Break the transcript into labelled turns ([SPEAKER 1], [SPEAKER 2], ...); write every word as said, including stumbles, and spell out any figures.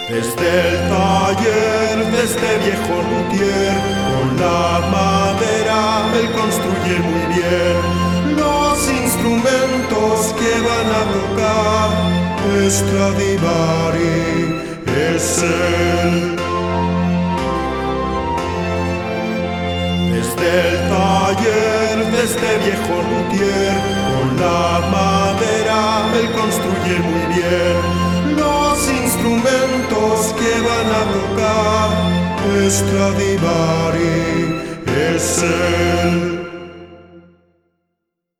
[SPEAKER 1] Desde el taller de este viejo luthier, con la madera él construye muy bien los instrumentos que van a tocar. Stradivari es él. Desde el taller de este viejo luthier, con la madera él construye muy bien los instrumentos que van a tocar. Stradivari es él.